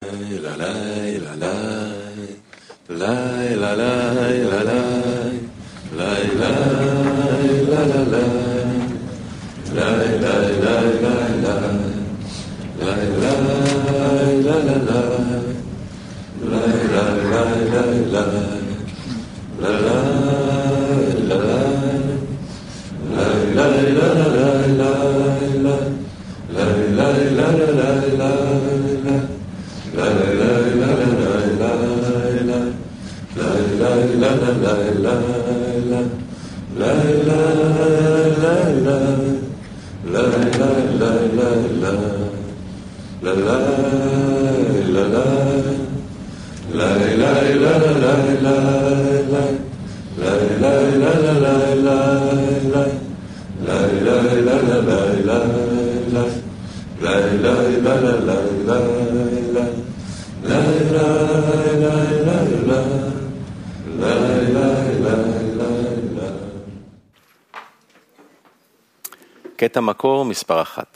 קטע מקור מספר 1.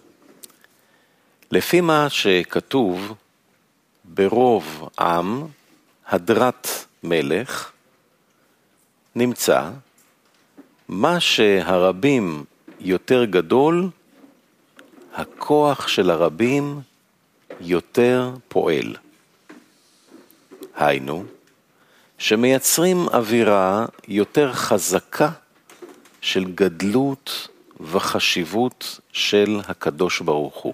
לפי מה שכתוב, ברוב עם, הדרת מלך, נמצא, מה שהרבים יותר גדול, הכוח של הרבים יותר פועל. היינו, שמייצרים אווירה יותר חזקה של גדלות וחשיבות של הקדוש ברוך הוא.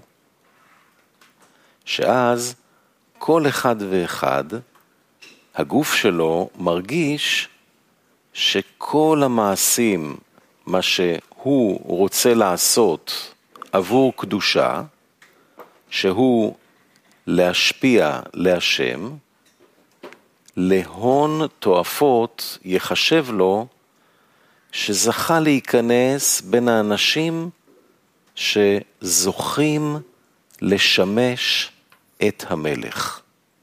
שאז כל אחד ואחד, הגוף שלו מרגיש שכל המעשים, מה שהוא רוצה לעשות עבור קדושה, שהוא להשפיע להשם, להון תועפות יחשב לו שזכה להיכנס בין האנשים שזוכים לשמש את המלך.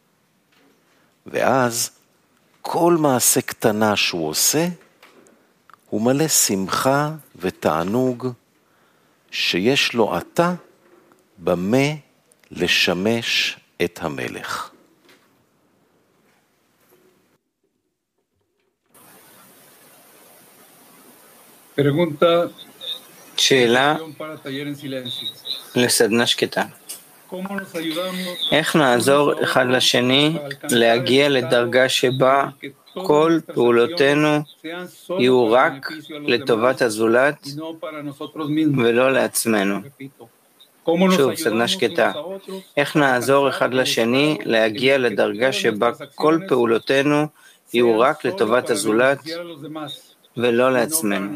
ואז כל מעשה קטנה שהוא עושה, הוא מלא שמחה ותענוג שיש לו עתה במה לשמש את המלך. שאלה לסדנה שקטה. איך נעזור אחד לשני להגיע לדרגה שבה כל פעולותינו יהיו רק לטובת הזולת ולא לעצמנו? שוב, סדנה שקטה. איך נעזור אחד לשני להגיע לדרגה שבה כל פעולותינו יהיו רק לטובת הזולת ולא לעצמנו?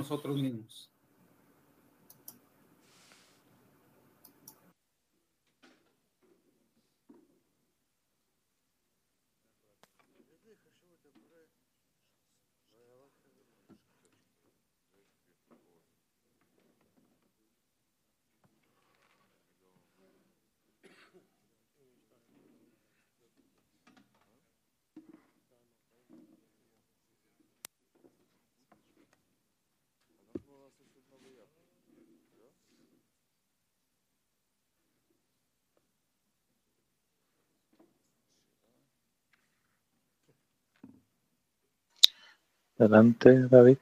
Adelante, David.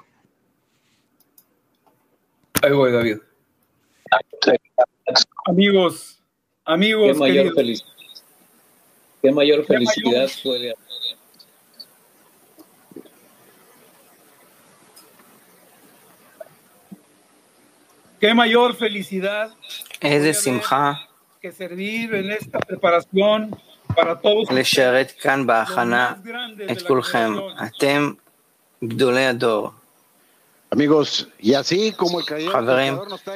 Ahí voy, David. Amigos, ¿Qué mayor felicidad puede haber? ¿Qué mayor felicidad איזה שמחה que servir en esta preparación para todos לשרת כאן בהכנה את כולכם. אתם גדולי הדור. חברים,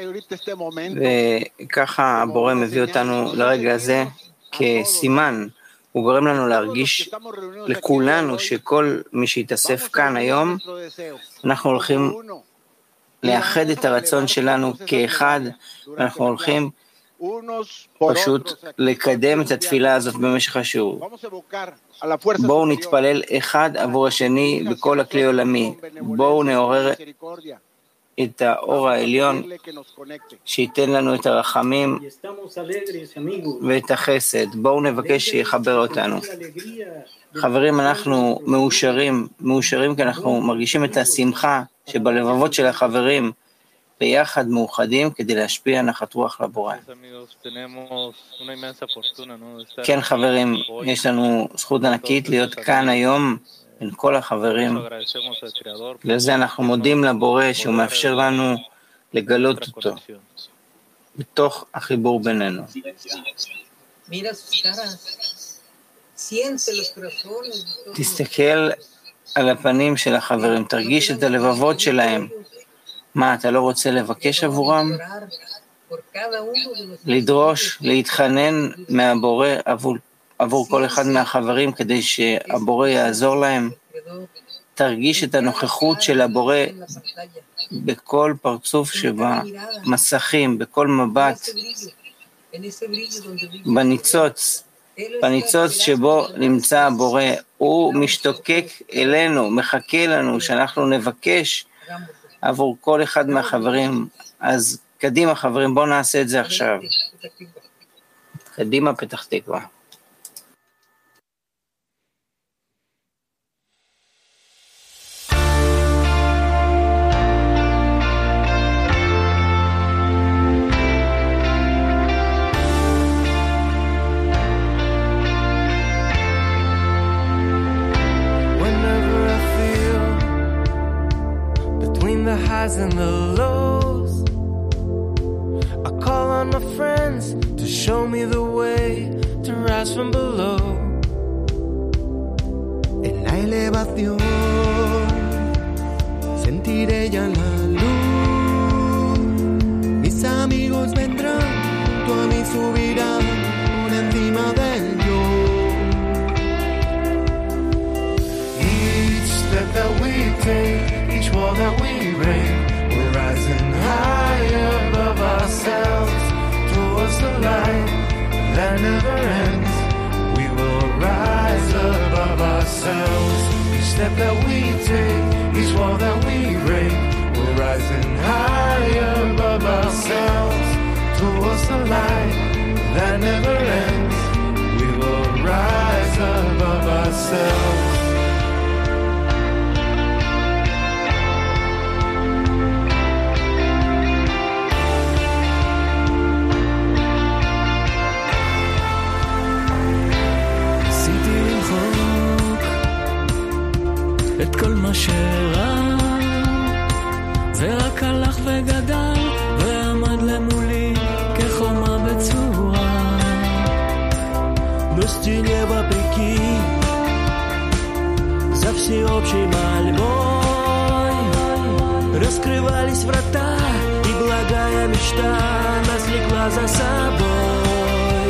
וככה הבורא מביא אותנו לרגע הזה כסימן. הוא גורם לנו להרגיש לכולנו שכל מי שיתאסף כאן היום, אנחנו הולכים לאחד את הרצון שלנו כאחד, ואנחנו הולכים פשוט לקדם את התפילה הזאת במשך השיעור. בואו נתפלל אחד עבור השני בכל הכלי עולמי. בואו נעורר את האור העליון שייתן לנו את הרחמים ואת החסד. בואו נבקש שיחבר אותנו. חברים, אנחנו מאושרים כי אנחנו מרגישים את השמחה שבלבבות של החברים ביחד מאוחדים כדי להשפיע נחת רוח לבורא. כן חברים, יש לנו זכות ענקית להיות כאן היום בין כל החברים. לזה אנחנו מודים לבורא שהוא מאפשר לנו לגלות אותו בתוך החיבור בינינו. תסתכל על הפנים של החברים, תרגיש את הלבבות שלהם. מה, אתה לא רוצה לבקש עבורם? לדרוש, להתחנן מהבורא עבור כל אחד מהחברים כדי שהבורא יעזור להם. תרגיש את הנוכחות של הבורא בכל פרצוף שבמסכים, בכל מבט, בניצוץ שבו נמצא הבורא. הוא משתוקק אלינו, מחכה לנו שאנחנו נבקש עבור כל אחד מהחברים. אז קדימה חברים, בואו נעשה את זה עכשיו. קדימה פתח תקווה. And the lows, I call on my friends to show me the way to rise from below. En la elevación sentiré ya la luz. Mis amigos vendrán, tú a mí subirán por encima del yo. Each step that we take, each wall that we break, we're rising higher above ourselves towards the light that never ends. We will rise above ourselves. Each step that we take, each wall that we break, we're rising higher above ourselves towards the light that never ends. We will rise above ourselves. את כל מה שרע ורק הלך וגדל ועמד למולי כחומה בצורה. Но стене вопреки за всеобщей мольбой раскрывались врата, и благая мечта нас влекла за собой.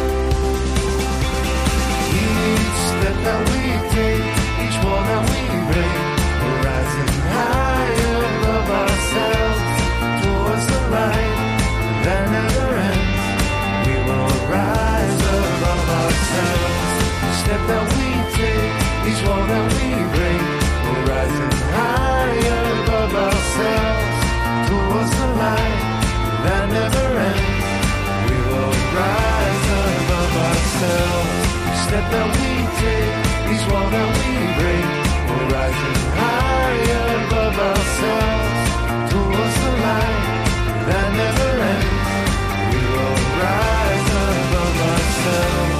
Each step that we take, each wall that we break, we're rising higher above ourselves towards the light that never ends. We will rise above ourselves. Each step that we take, each wall that we break, we're rising higher above ourselves towards the light that never ends. We will rise above ourselves. Each step that we take, each wall that we break, we're rising higher above ourselves towards the light that never ends. We will rise above ourselves.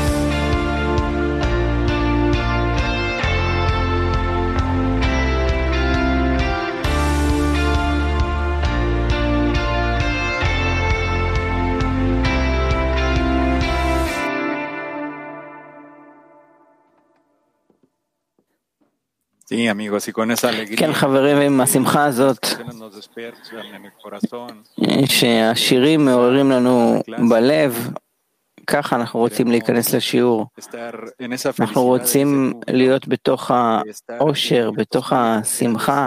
כן חברים, עם השמחה הזאת שהשירים מעוררים לנו בלב, ככה אנחנו רוצים להיכנס לשיעור. אנחנו רוצים להיות בתוך האושר, בתוך השמחה.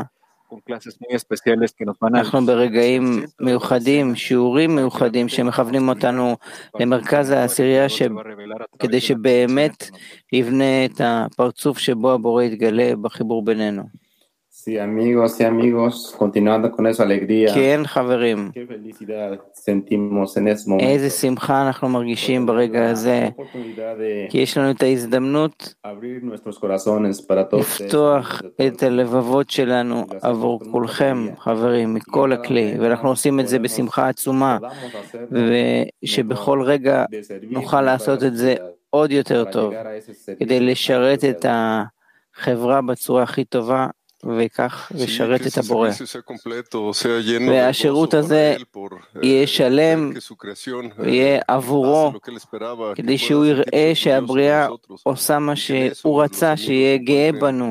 אנחנו ברגעים מיוחדים, שיעורים מיוחדים שמכוונים אותנו למרכז העשירייה כדי שבאמת יבנה את הפרצוף שבו הבורא יתגלה בחיבור בינינו. Sí, amigos y amigos, continuando con esa alegría, כן, חברים, qué felicidad sentimos en ese momento. איזה שמחה אנחנו מרגישים ברגע הזה, Oportunidad de כי יש לנו את ההזדמנות abrir nuestros corazones para todos לפתוח את הלבבות שלנו עבור כולכם, חברים, מכל הכלי, ואנחנו עושים את זה בשמחה עצומה, ושבכל רגע נוכל לעשות את זה עוד יותר טוב, כדי לשרת את החברה בצורה הכי טובה, וכך לשרת את הבורא. והשירות הזה יהיה שלם ויהיה עבורו, כדי שהוא יראה שהבריאה עושה מה שהוא רצה, שיהיה גאה בנו,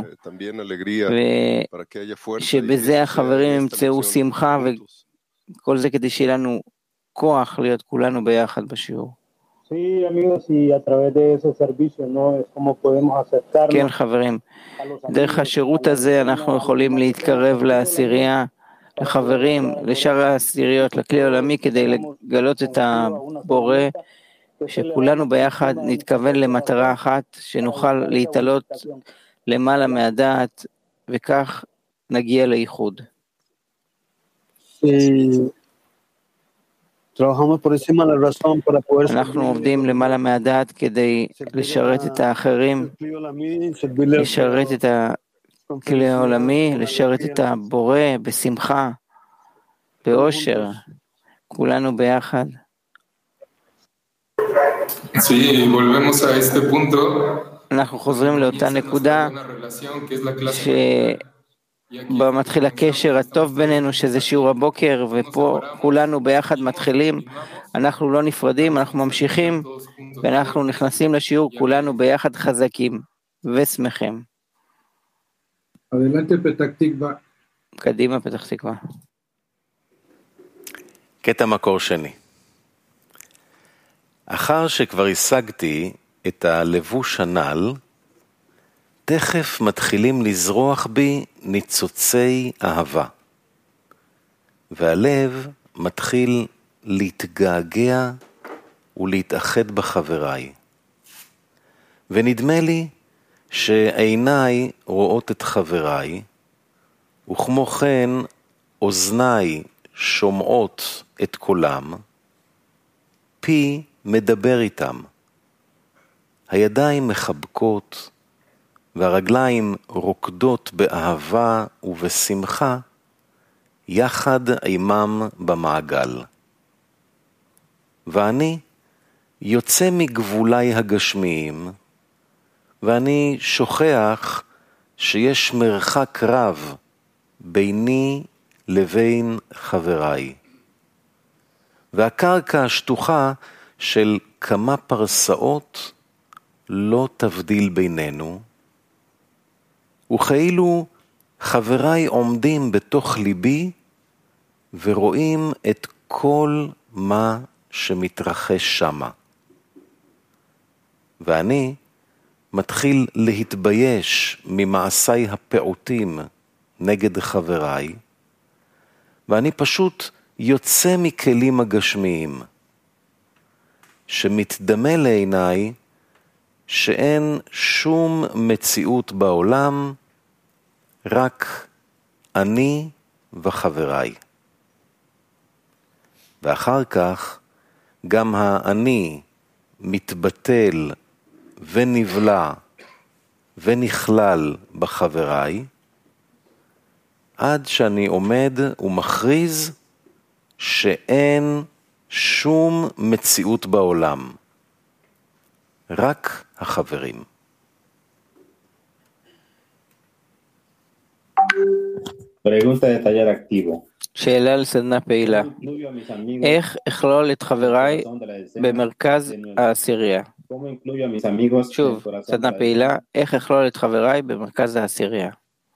ושבזה החברים ימצאו שמחה, וכל זה כדי שיהיה לנו כוח להיות כולנו ביחד בשיעור. Sí, amigos, y a través de ese servicio, ¿no? Es como podemos acercarnos. כן, חברים, דרך השירות הזה אנחנו יכולים להתקרב לעשירייה, לחברים, לשאר העשיריות, לכלי העולמי, כדי לגלות את הבורא, שכולנו ביחד נתכוון למטרה אחת, שנוכל להתעלות למעלה מהדעת, וכך נגיע לייחוד. אנחנו עובדים למעלה מהדעת כדי לשרת את האחרים, לשרת את הכלי העולמי, לשרת את הבורא בשמחה, באושר, כולנו ביחד. אנחנו חוזרים לאותה נקודה בה מתחיל הקשר הטוב בינינו, שזה שיעור הבוקר, ופה כולנו ביחד מתחילים, אנחנו לא נפרדים, אנחנו ממשיכים, ואנחנו נכנסים לשיעור כולנו ביחד חזקים ושמחים. קדימה פתח תקווה. קטע מקור שני. אחר שכבר השגתי את הלבוש הנ"ל, תכף מתחילים לזרוח בי ניצוצי אהבה, והלב מתחיל להתגעגע ולהתאחד בחבריי. ונדמה לי שעיניי רואות את חבריי, וכמו כן אוזניי שומעות את קולם, פי מדבר איתם, הידיים מחבקות, והרגליים רוקדות באהבה ובשמחה, יחד עימם במעגל. ואני יוצא מגבולי הגשמיים, ואני שוכח שיש מרחק רב ביני לבין חבריי. והקרקע השטוחה של כמה פרסאות לא תבדיל בינינו, וכאילו חבריי עומדים בתוך ליבי ורואים את כל מה שמתרחש שמה. ואני מתחיל להתבייש ממעשיי הפעוטים נגד חבריי, ואני פשוט יוצא מכלים הגשמיים, שמתדמה לעיניי שאין שום מציאות בעולם, רק אני וחבריי. ואחר כך גם האני מתבטל ונבלע ונכלל בחבריי, עד שאני עומד ומכריז שאין שום מציאות בעולם, רק החברים. Pregunta de taller activo. שאלה לסדנה פעילה. איך אכלול את חבריי במרכז העשירייה? שוב, סדנה פעילה. איך אכלול את חבריי במרכז העשירייה?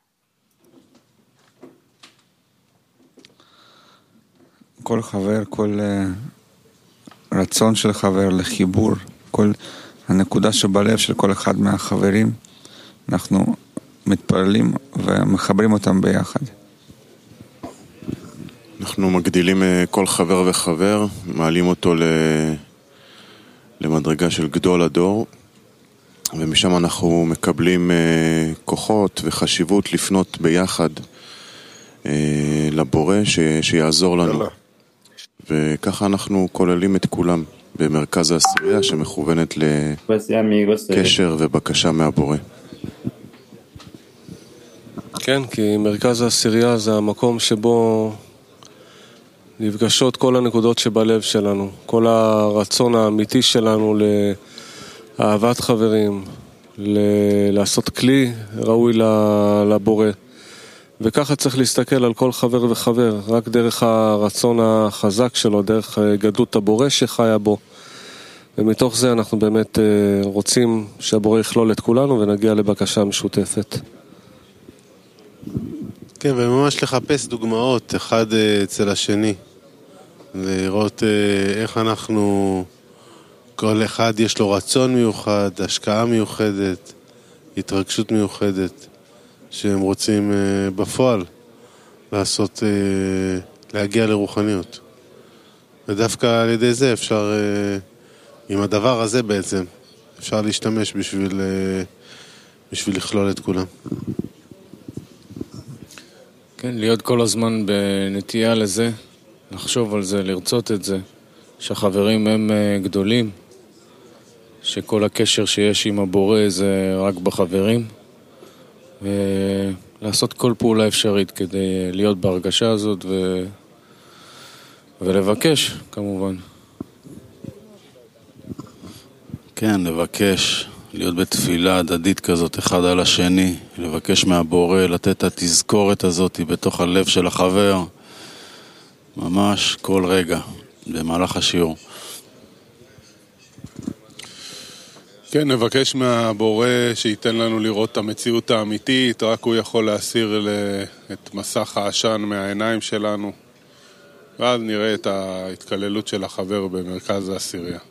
כל חבר, כל רצון של חבר לחיבור, כל הנקודה שבלב של כל אחד מהחברים, אנחנו מתפללים ומחברים אותם ביחד. אנחנו מגדילים כל חבר וחבר, מעלים אותו למדרגה של גדול הדור, ומשם אנחנו מקבלים כוחות וחשיבות לפנות ביחד לבורא שיעזור לנו. וככה אנחנו כוללים את כולם במרכז העשירייה שמכוונת לקשר ובקשה מהבורא. כן, כי מרכז העשירייה זה המקום שבו נפגשות כל הנקודות שבלב שלנו, כל הרצון האמיתי שלנו לאהבת חברים, לעשות כלי ראוי לבורא. וככה צריך להסתכל על כל חבר וחבר, רק דרך הרצון החזק שלו, דרך גדלות הבורא שחיה בו. ומתוך זה אנחנו באמת רוצים שהבורא יכלול את כולנו ונגיע לבקשה משותפת. כן, וממש לחפש דוגמאות אחד אצל השני. לראות איך אנחנו, כל אחד יש לו רצון מיוחד, השקעה מיוחדת, התרגשות מיוחדת, שהם רוצים בפועל לעשות, להגיע לרוחניות. ודווקא על ידי זה אפשר, עם הדבר הזה בעצם, אפשר להשתמש בשביל לכלול את כולם. כן, להיות כל הזמן בנטייה לזה, לחשוב על זה, לרצות את זה, שהחברים הם גדולים, שכל הקשר שיש עם הבורא זה רק בחברים, ולעשות כל פעולה אפשרית כדי להיות בהרגשה הזאת ולבקש כמובן. כן, לבקש, להיות בתפילה הדדית כזאת אחד על השני, לבקש מהבורא, לתת את התזכורת הזאת בתוך הלב של החבר, ממש כל רגע, במהלך השיעור. כן, נבקש מהבורא שייתן לנו לראות את המציאות האמיתית, רק הוא יכול להסיר את מסך העשן מהעיניים שלנו, ואז נראה את ההתקללות של החבר במרכז העשירייה.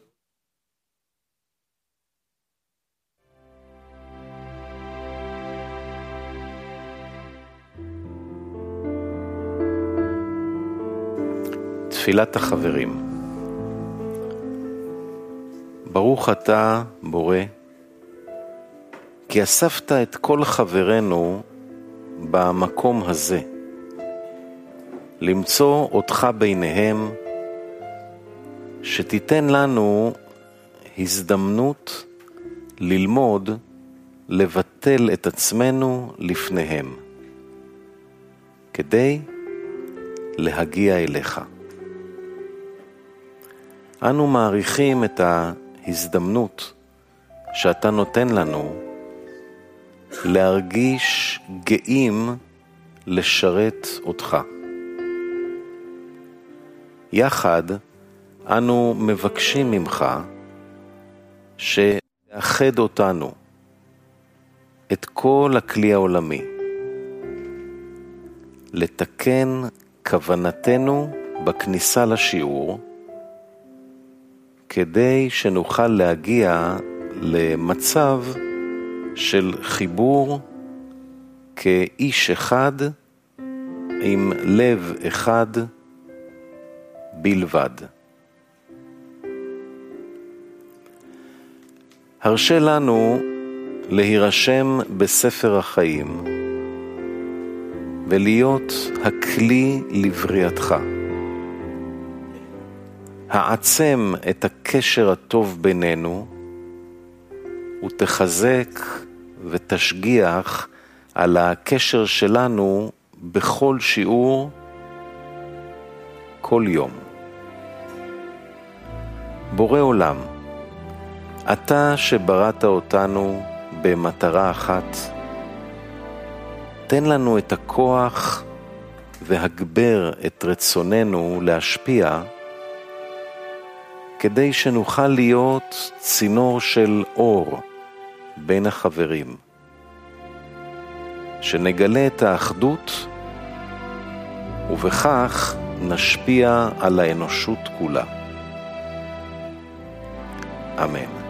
תפילת החברים. ברוך אתה, בורא, כי אספת את כל חברינו במקום הזה, למצוא אותך ביניהם, שתיתן לנו הזדמנות ללמוד, לבטל את עצמנו לפניהם, כדי להגיע אליך. אנו מעריכים את ההזדמנות שאתה נותן לנו להרגיש גאים לשרת אותך. יחד אנו מבקשים ממך שתאחד אותנו, את כל הכלי העולמי, לתקן כוונתנו בכניסה לשיעור, כדי שנוכל להגיע למצב של חיבור כאיש אחד עם לב אחד בלבד. הרשה לנו להירשם בספר החיים ולהיות הכלי לבריאתך. העצם את הקשר הטוב בינינו ותחזק ותשגיח על הקשר שלנו בכל שיעור, כל יום. בורא עולם, אתה שבראת אותנו במטרה אחת, תן לנו את הכוח והגבר את רצוננו להשפיע, כדי שנוכל להיות צינור של אור בין החברים, שנגלה את האחדות ובכך נשפיע על האנושות כולה. אמן.